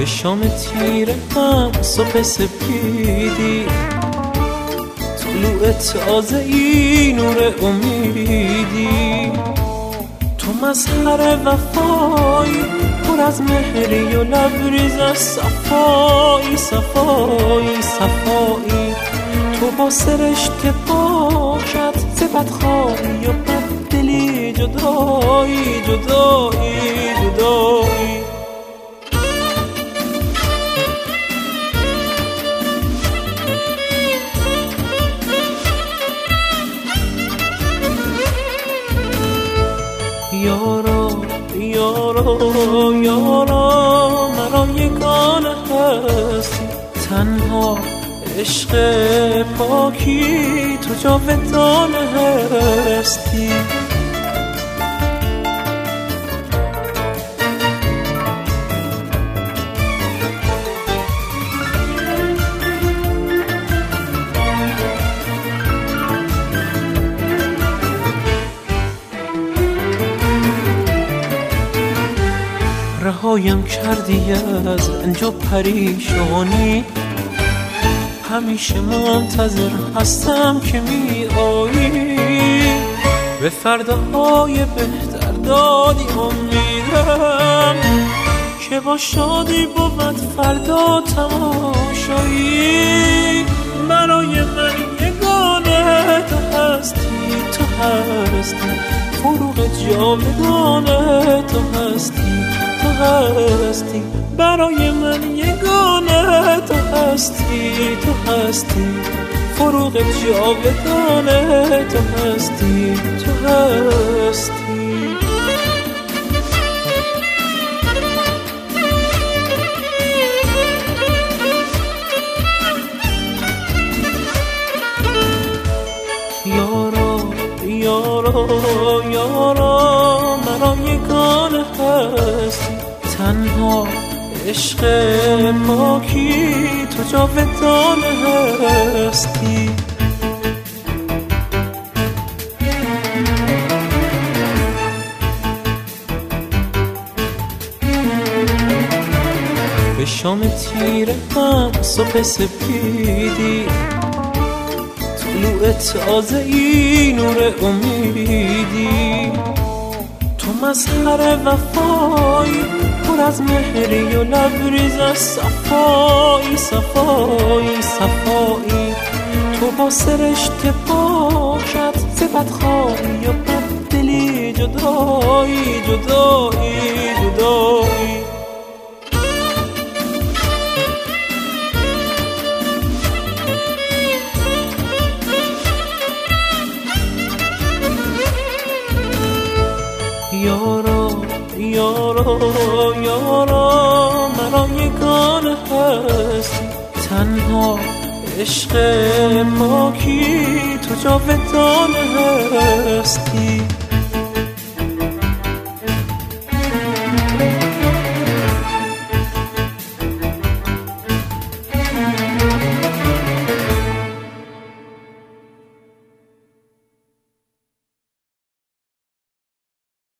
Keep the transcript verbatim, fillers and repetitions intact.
به شام تیره هم صبح سپیدی، طلوع تازه ای نور امیدی، تو مظهر وفایی پر از مهری و لبریز از صفایی صفایی صفایی، تو با سرشت پاکت ز بدخواهی و بددلی جدایی جدایی جدایی. یارا یارا یارا مرا یگانه هستی، تنها عشق پاکی تو جاودانه هستی. رهایم کردی از رنج و پریشانی، همیشه منتظر هستم که می آیی، به فرداهای بهتر دادی امیدم که با شادی بود فردا تماشایی. برای من یگانه تو هستی، تو هستی فروغ جاودانه، تو هستی تو هستی برای من یگانه، تو هستی تو هستی فروغ جاودانه، تو هستی تو هستی. یارا یارا یارا مرا یگانه هستی، تنها عشق پاکی تو جاودانه هستی. به شام تیره هم صبح سپیدی، طلوع تازه ای نور امیدی، تو مظهر وفایی پر از مهری و لبریز از صفایی صفایی صفایی، تو با سرشت پاکت ز بدخواهی و بددلی جدایی جدایی جدایی. یارا یارا یارا مرا یگانه هستی، تنها عشق پاکی تو جاودانه هستی.